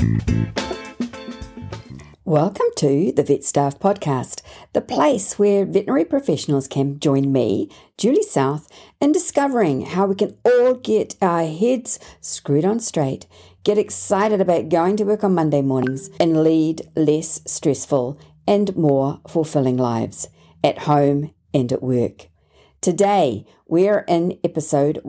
Welcome to the Vet Staff Podcast, the place where veterinary professionals can join me, Julie South, in discovering how we can all get our heads screwed on straight, get excited about going to work on Monday mornings, and lead less stressful and more fulfilling lives at home and at work. Today, we're in episode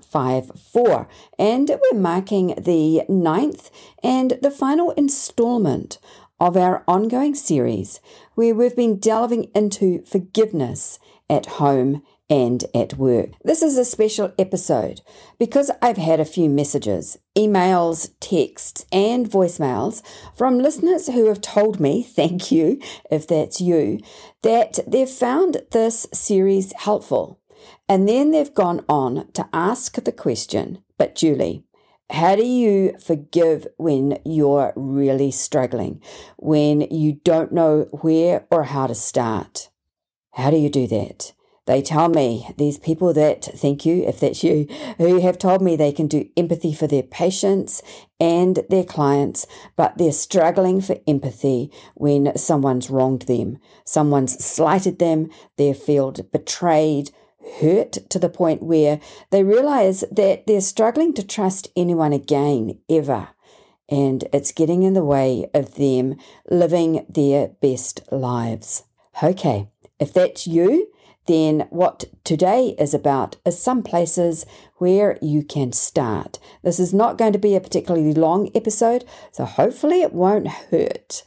154, and we're marking the 9th and the final installment of our ongoing series where we've been delving into forgiveness at home and at work. This is a special episode because I've had a few messages, emails, texts, and voicemails from listeners who have told me, thank you if that's you, that they've found this series helpful. And then they've gone on to ask the question, but Julie, how do you forgive when you're really struggling, when you don't know where or how to start? How do you do that? They tell me, these people that, thank you if that's you, who have told me they can do empathy for their patients and their clients, but they're struggling for empathy when someone's wronged them, someone's slighted them, they feel betrayed, hurt to the point where they realize that they're struggling to trust anyone again, ever. And it's getting in the way of them living their best lives. Okay, if that's you, then what today is about is some places where you can start. This is not going to be a particularly long episode, so hopefully it won't hurt.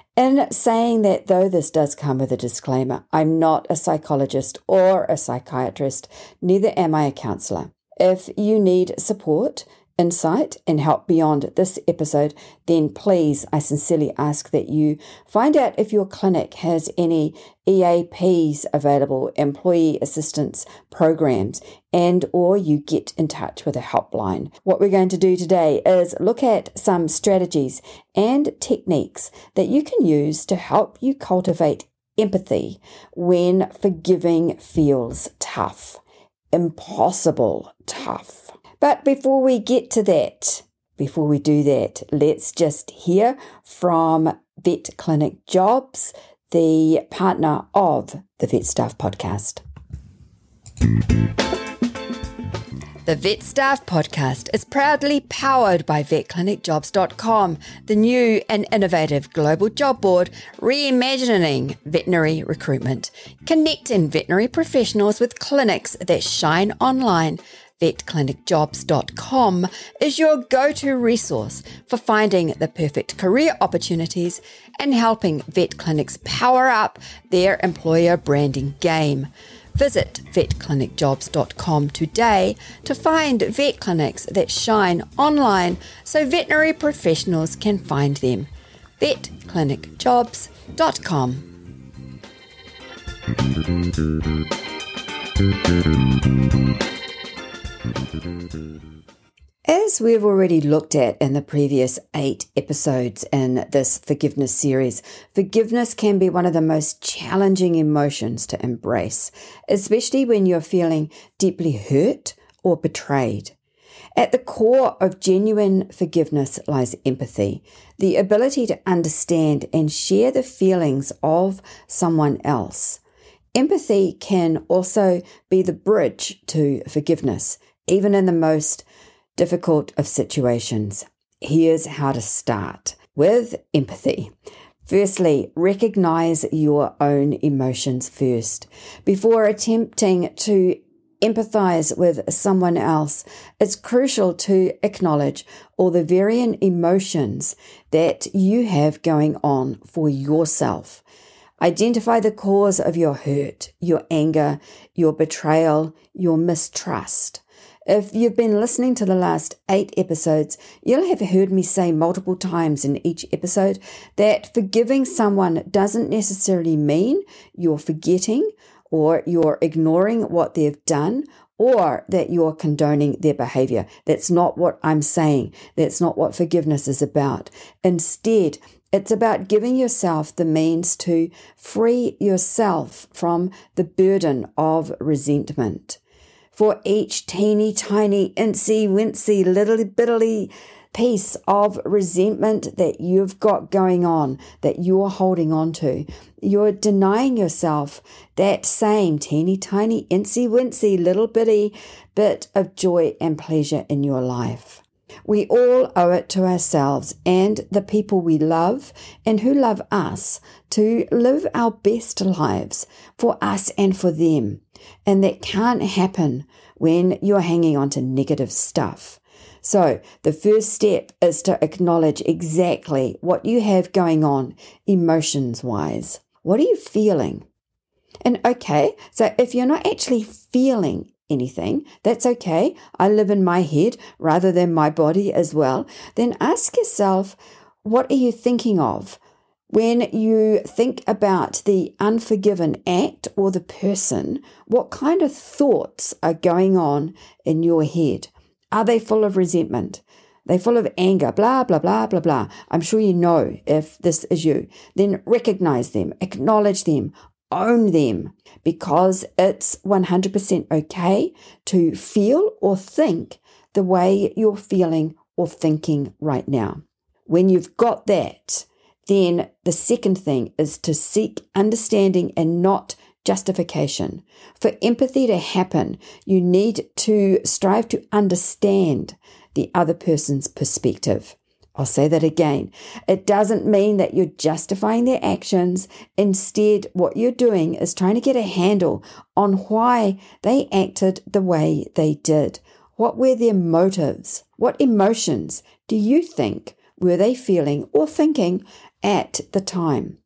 In saying that, though, this does come with a disclaimer. I'm not a psychologist or a psychiatrist, neither am I a counsellor. If you need support, insight, and help beyond this episode, then please, I sincerely ask that you find out if your clinic has any EAPs available, employee assistance programs, and or you get in touch with a helpline. What we're going to do today is look at some strategies and techniques that you can use to help you cultivate empathy when forgiving feels tough, impossible tough. But before we get to that, before we do that, let's just hear from Vet Clinic Jobs, the partner of the Vet Staff Podcast. The Vet Staff Podcast is proudly powered by VetClinicJobs.com, the new and innovative global job board reimagining veterinary recruitment, connecting veterinary professionals with clinics that shine online. VetClinicJobs.com is your go-to resource for finding the perfect career opportunities and helping vet clinics power up their employer branding game. Visit VetClinicJobs.com today to find vet clinics that shine online so veterinary professionals can find them. VetClinicJobs.com. As we've already looked at in the previous 8 episodes in this forgiveness series, forgiveness can be one of the most challenging emotions to embrace, especially when you're feeling deeply hurt or betrayed. At the core of genuine forgiveness lies empathy, the ability to understand and share the feelings of someone else. Empathy can also be the bridge to forgiveness, even in the most difficult of situations. Here's how to start with empathy. Firstly, recognize your own emotions first. Before attempting to empathize with someone else, it's crucial to acknowledge all the varying emotions that you have going on for yourself. Identify the cause of your hurt, your anger, your betrayal, your mistrust. If you've been listening to the last 8 episodes, you'll have heard me say multiple times in each episode that forgiving someone doesn't necessarily mean you're forgetting or you're ignoring what they've done or that you're condoning their behavior. That's not what I'm saying. That's not what forgiveness is about. Instead, it's about giving yourself the means to free yourself from the burden of resentment. For each teeny tiny, incy, wincy, little bitty piece of resentment that you've got going on, that you're holding on to. You're denying yourself that same teeny tiny incy wincy little bitty bit of joy and pleasure in your life. We all owe it to ourselves and the people we love and who love us to live our best lives for us and for them. And that can't happen when you're hanging on to negative stuff. So the first step is to acknowledge exactly what you have going on emotions-wise. What are you feeling? And okay, so if you're not actually feeling anything, that's okay. I live in my head rather than my body as well. Then ask yourself, what are you thinking of? When you think about the unforgiven act or the person, what kind of thoughts are going on in your head? Are they full of resentment? Are they full of anger? Blah, blah, blah, blah, blah. I'm sure you know if this is you. Then recognize them, acknowledge them, own them, because it's 100% okay to feel or think the way you're feeling or thinking right now. When you've got that, then the second thing is to seek understanding and not justification. For empathy to happen, you need to strive to understand the other person's perspective. I'll say that again. It doesn't mean that you're justifying their actions. Instead, what you're doing is trying to get a handle on why they acted the way they did. What were their motives? What emotions do you think were they feeling or thinking at the time?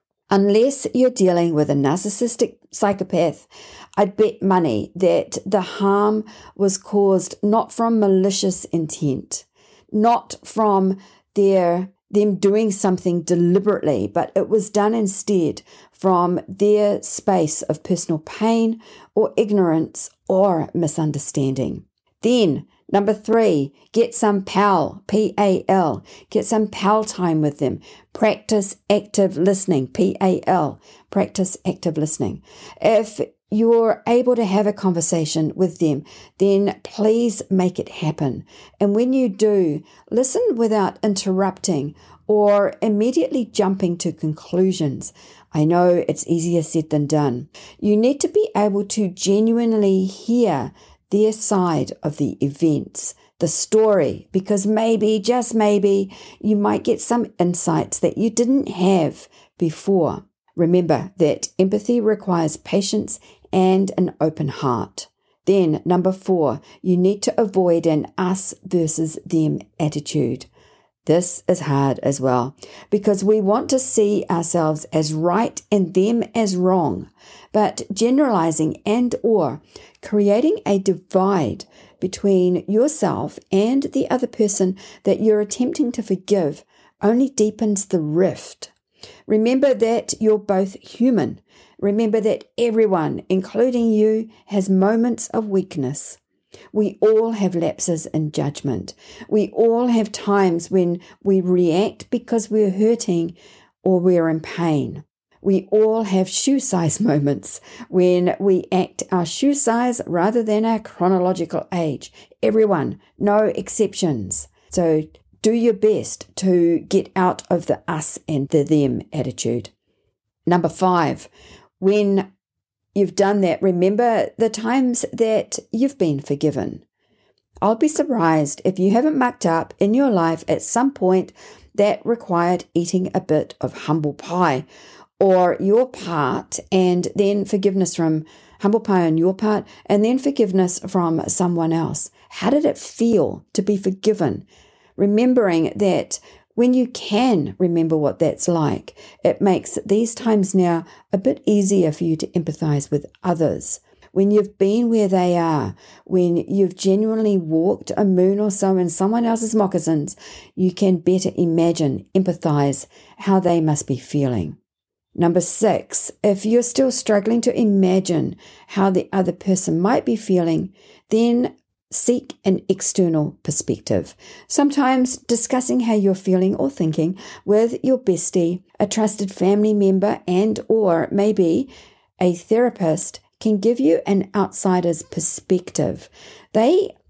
Unless you're dealing with a narcissistic psychopath, I'd bet money that the harm was caused not from malicious intent, not from them doing something deliberately, but it was done instead from their space of personal pain or ignorance or misunderstanding. Then, number 3, get some PAL, P-A-L. Get some PAL time with them. Practice active listening, P-A-L. Practice active listening. If you're able to have a conversation with them, then please make it happen. And when you do, listen without interrupting or immediately jumping to conclusions. I know it's easier said than done. You need to be able to genuinely hear their side of the events, the story, because maybe, just maybe, you might get some insights that you didn't have before. Remember that empathy requires patience and an open heart. Then, number 4, you need to avoid an us versus them attitude. This is hard as well because we want to see ourselves as right and them as wrong, but generalizing and or creating a divide between yourself and the other person that you're attempting to forgive only deepens the rift. Remember that you're both human. Remember that everyone, including you, has moments of weakness. We all have lapses in judgment. We all have times when we react because we're hurting or we're in pain. We all have shoe size moments when we act our shoe size rather than our chronological age. Everyone, no exceptions. So do your best to get out of the us and the them attitude. Number 5, when you've done that, remember the times that you've been forgiven. I'll be surprised if you haven't mucked up in your life at some point that required eating a bit of humble pie or your part, and then forgiveness from humble pie on your part, and then forgiveness from someone else. How did it feel to be forgiven? Remembering that when you can remember what that's like, it makes these times now a bit easier for you to empathize with others. When you've been where they are, when you've genuinely walked a moon or so in someone else's moccasins, you can better imagine, empathize how they must be feeling. Number 6, if you're still struggling to imagine how the other person might be feeling, then seek an external perspective. Sometimes discussing how you're feeling or thinking with your bestie, a trusted family member, and or maybe a therapist can give you an outsider's perspective. They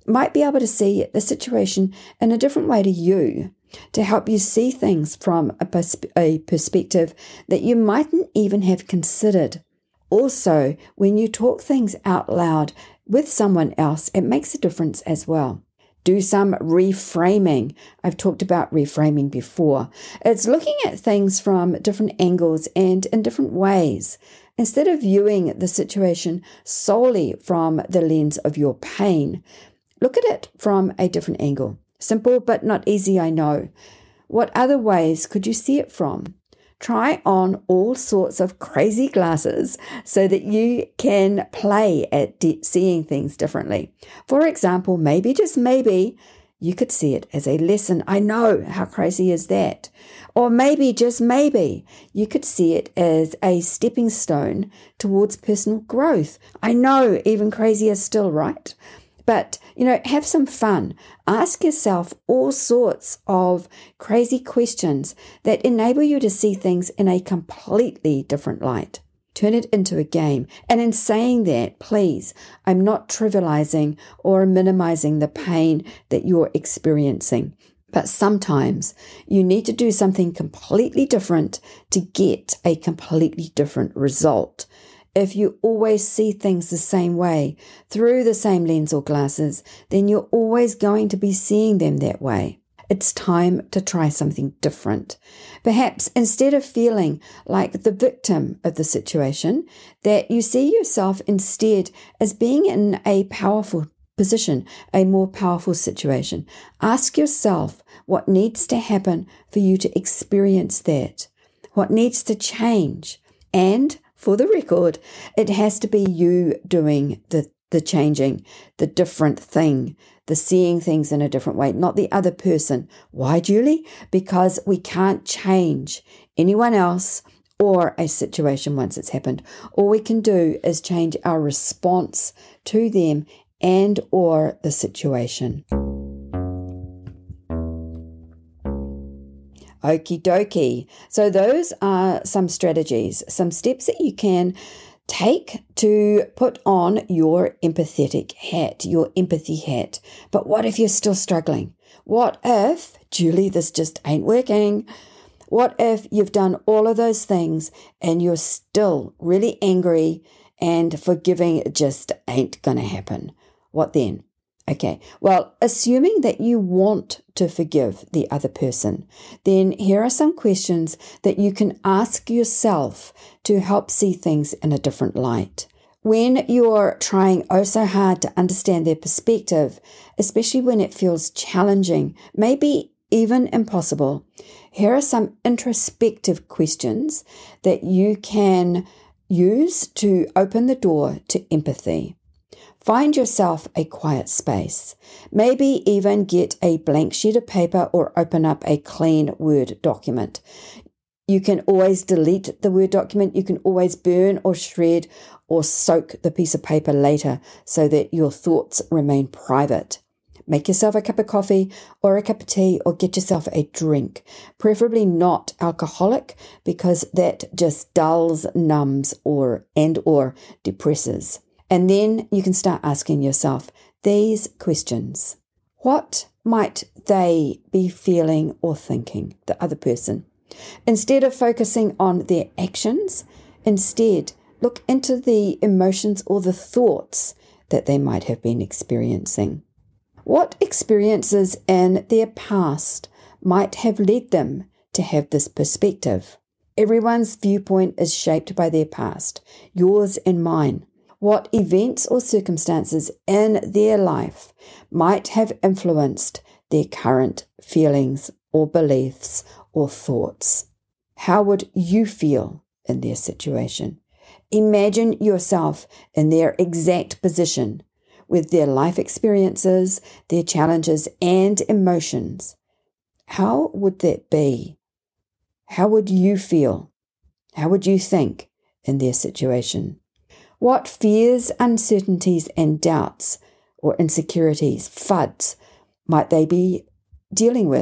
might be able to see the situation in a different way to you, to help you see things from a perspective that you mightn't even have considered. Also, when you talk things out loud with someone else, it makes a difference as well. Do some reframing. I've talked about reframing before. It's looking at things from different angles and in different ways. Instead of viewing the situation solely from the lens of your pain, look at it from a different angle. Simple but not easy, I know. What other ways could you see it from? Try on all sorts of crazy glasses so that you can play at seeing things differently. For example, maybe, just maybe, you could see it as a lesson. I know, how crazy is that? Or maybe, just maybe, you could see it as a stepping stone towards personal growth. I know, even crazier still, right? But, have some fun. Ask yourself all sorts of crazy questions that enable you to see things in a completely different light. Turn it into a game. And in saying that, please, I'm not trivializing or minimizing the pain that you're experiencing. But sometimes you need to do something completely different to get a completely different result. If you always see things the same way, through the same lens or glasses, then you're always going to be seeing them that way. It's time to try something different. Perhaps instead of feeling like the victim of the situation, that you see yourself instead as being in a powerful position, a more powerful situation. Ask yourself what needs to happen for you to experience that, what needs to change, and for the record, it has to be you doing the changing, the different thing, the seeing things in a different way, not the other person. Why, Julie? Because we can't change anyone else or a situation once it's happened. All we can do is change our response to them and or the situation. Okie dokie. So those are some strategies, some steps that you can take to put on your empathetic hat, your empathy hat. But what if you're still struggling? What if, Julie, this just ain't working? What if you've done all of those things and you're still really angry and forgiving just ain't going to happen? What then? Okay, well, assuming that you want to forgive the other person, then here are some questions that you can ask yourself to help see things in a different light. When you're trying oh so hard to understand their perspective, especially when it feels challenging, maybe even impossible, here are some introspective questions that you can use to open the door to empathy. Find yourself a quiet space. Maybe even get a blank sheet of paper or open up a clean Word document. You can always delete the Word document. You can always burn or shred or soak the piece of paper later so that your thoughts remain private. Make yourself a cup of coffee or a cup of tea or get yourself a drink, preferably not alcoholic because that just dulls, numbs, or depresses. And then you can start asking yourself these questions. What might they be feeling or thinking, the other person? Instead of focusing on their actions, instead look into the emotions or the thoughts that they might have been experiencing. What experiences in their past might have led them to have this perspective? Everyone's viewpoint is shaped by their past, yours and mine. What events or circumstances in their life might have influenced their current feelings or beliefs or thoughts? How would you feel in their situation? Imagine yourself in their exact position with their life experiences, their challenges and emotions. How would that be? How would you feel? How would you think in their situation? What fears, uncertainties, and doubts or insecurities, FUDs, might they be dealing with,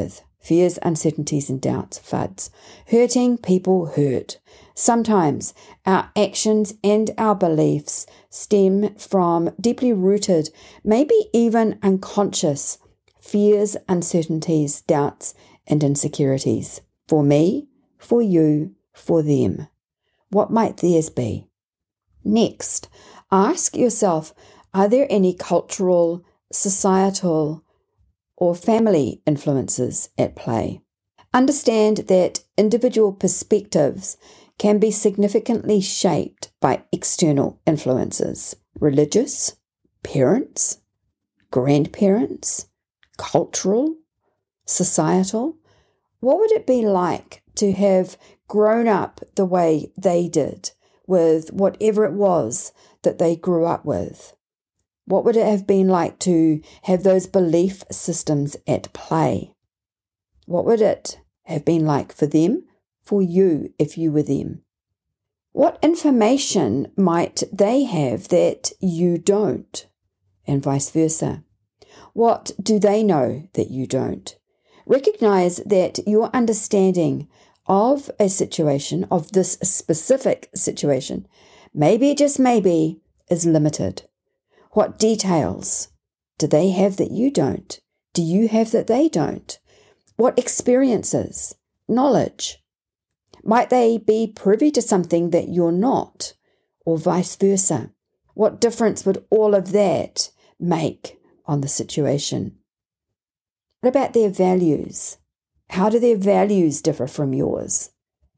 Fears, uncertainties, and doubts, FUDs. Hurting people hurt. Sometimes our actions and our beliefs stem from deeply rooted, maybe even unconscious, fears, uncertainties, doubts, and insecurities. For me, for you, for them. What might theirs be? Next, ask yourself, are there any cultural, societal, or family influences at play? Understand that individual perspectives can be significantly shaped by external influences, religious, parents, grandparents, cultural, societal. What would it be like to have grown up the way they did, with whatever it was that they grew up with? What would it have been like to have those belief systems at play? What would it have been like for them, for you, if you were them? What information might they have that you don't, and vice versa? What do they know that you don't? Recognize that your understanding of a situation, of this specific situation, maybe, just maybe, is limited. What details do they have that you don't? Do you have that they don't? What experiences, knowledge? Might they be privy to something that you're not, or vice versa? What difference would all of that make on the situation? What about their values? How do their values differ from yours?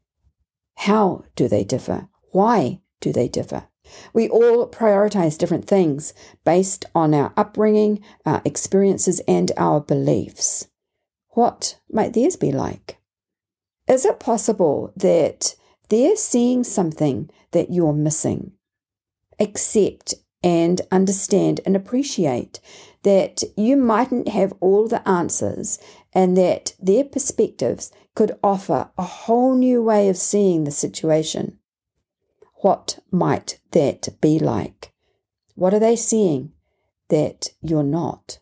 How do they differ? Why do they differ? We all prioritize different things based on our upbringing, our experiences, and our beliefs. What might theirs be like? Is it possible that they're seeing something that you're missing? Accept and understand and appreciate that you mightn't have all the answers and that their perspectives could offer a whole new way of seeing the situation. What might that be like? What are they seeing that you're not?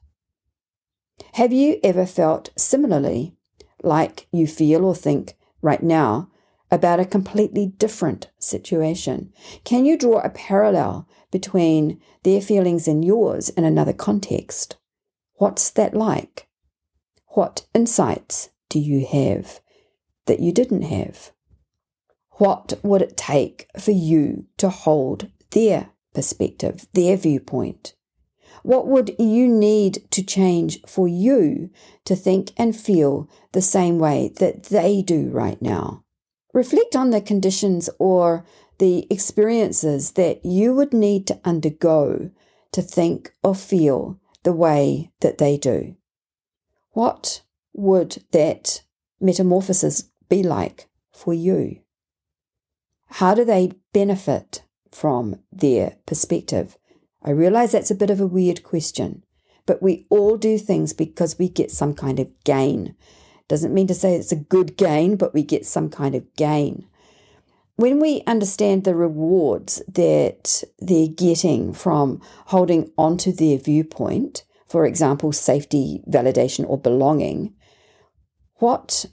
Have you ever felt similarly like you feel or think right now about a completely different situation? Can you draw a parallel between their feelings and yours in another context? What's that like? What insights do you have that you didn't have? What would it take for you to hold their perspective, their viewpoint? What would you need to change for you to think and feel the same way that they do right now? Reflect on the conditions or the experiences that you would need to undergo to think or feel the way that they do. What would that metamorphosis be like for you? How do they benefit from their perspective? I realize that's a bit of a weird question, but we all do things because we get some kind of gain. Doesn't mean to say it's a good gain, but we get some kind of gain. When we understand the rewards that they're getting from holding onto their viewpoint, for example, safety, validation, or belonging, what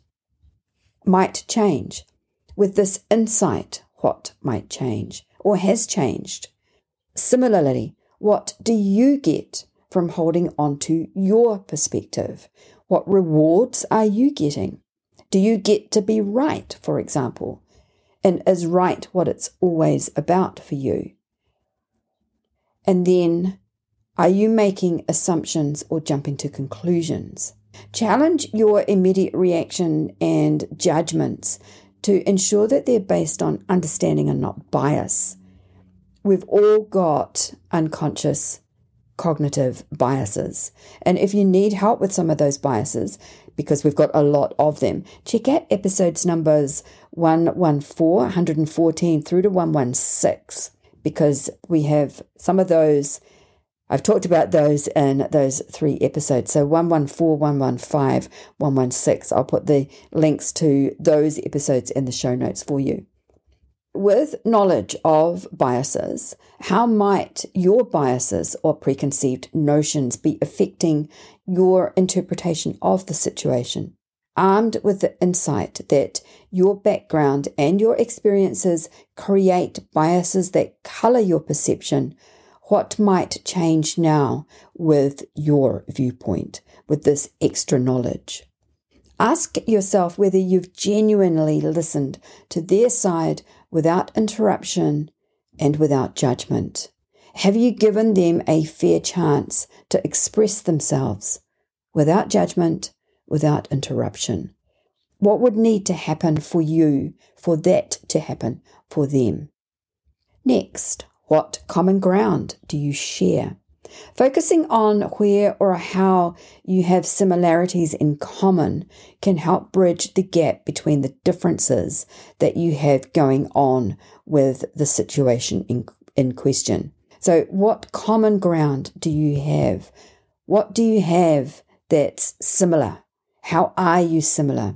might change? With this insight, what might change or has changed? Similarly, what do you get from holding onto your perspective? What rewards are you getting? Do you get to be right, for example? And is right what it's always about for you? And then, are you making assumptions or jumping to conclusions? Challenge your immediate reaction and judgments to ensure that they're based on understanding and not bias. We've all got unconscious cognitive biases. And if you need help with some of those biases, because we've got a lot of them, check out episodes numbers 114 through to 116, because we have some of those. I've talked about those in those 3 episodes. So 114, 115, 116. I'll put the links to those episodes in the show notes for you. With knowledge of biases, how might your biases or preconceived notions be affecting your interpretation of the situation? Armed with the insight that your background and your experiences create biases that colour your perception, what might change now with your viewpoint, with this extra knowledge? Ask yourself whether you've genuinely listened to their side without interruption and without judgment. Have you given them a fair chance to express themselves without judgment, without interruption? What would need to happen for you for that to happen for them? Next, what common ground do you share? Focusing on where or how you have similarities in common can help bridge the gap between the differences that you have going on with the situation in question. So what common ground do you have? What do you have that's similar? How are you similar?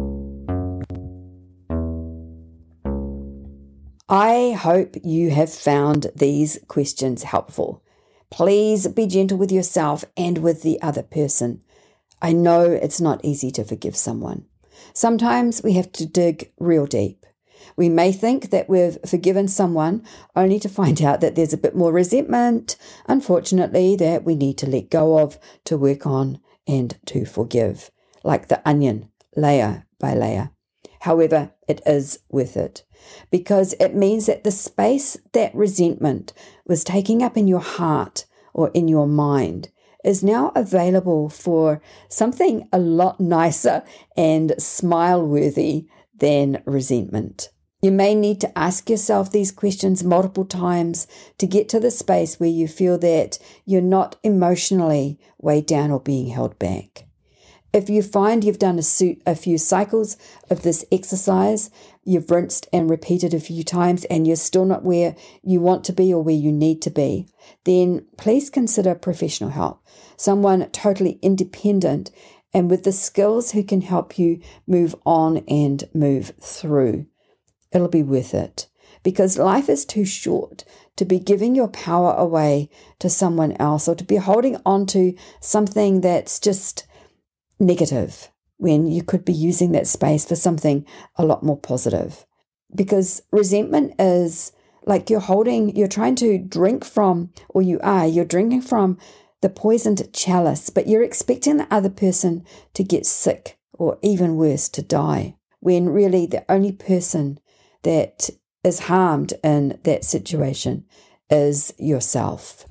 I hope you have found these questions helpful. Please be gentle with yourself and with the other person. I know it's not easy to forgive someone. Sometimes we have to dig real deep. We may think that we've forgiven someone only to find out that there's a bit more resentment, unfortunately, that we need to let go of, to work on, and to forgive, like the onion, layer by layer. However, it is worth it, because it means that the space that resentment was taking up in your heart or in your mind is now available for something a lot nicer and smile-worthy than resentment. You may need to ask yourself these questions multiple times to get to the space where you feel that you're not emotionally weighed down or being held back. If you find you've done a few cycles of this exercise, you've rinsed and repeated a few times, and you're still not where you want to be or where you need to be, then please consider professional help, someone totally independent and with the skills who can help you move on and move through. It'll be worth it, because life is too short to be giving your power away to someone else or to be holding on to something that's just negative when you could be using that space for something a lot more positive. Because resentment is like you're trying to drink from, or you're drinking from the poisoned chalice, but you're expecting the other person to get sick or even worse, to die, when really the only person that is harmed in that situation is yourself.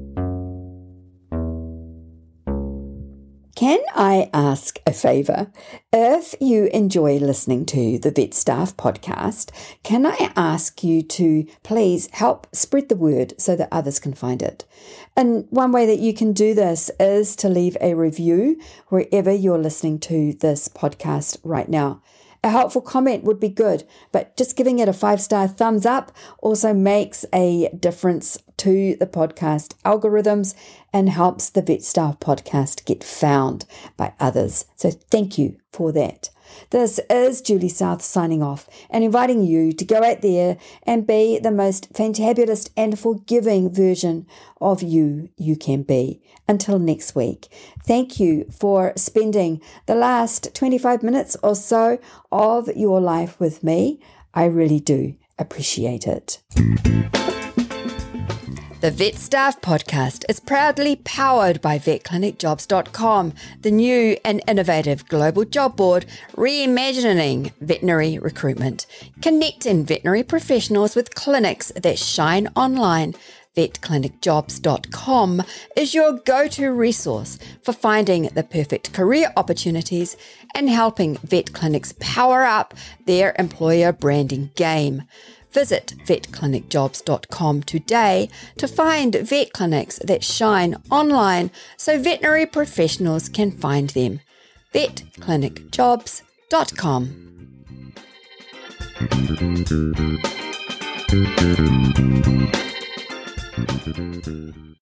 Can I ask a favour? If you enjoy listening to the Vet Staff podcast, can I ask you to please help spread the word so that others can find it? And one way that you can do this is to leave a review wherever you're listening to this podcast right now. A helpful comment would be good, but just giving it a 5-star thumbs up also makes a difference to the podcast algorithms and helps the Vet Staff podcast get found by others. So thank you for that. This is Julie South signing off and inviting you to go out there and be the most fantabulous and forgiving version of you can be. Until next week, thank you for spending the last 25 minutes or so of your life with me. I really do appreciate it. The Vet Staff podcast is proudly powered by VetClinicJobs.com, the new and innovative global job board reimagining veterinary recruitment, connecting veterinary professionals with clinics that shine online. VetClinicJobs.com is your go-to resource for finding the perfect career opportunities and helping vet clinics power up their employer branding game. Visit VetClinicJobs.com today to find vet clinics that shine online so veterinary professionals can find them. VetClinicJobs.com.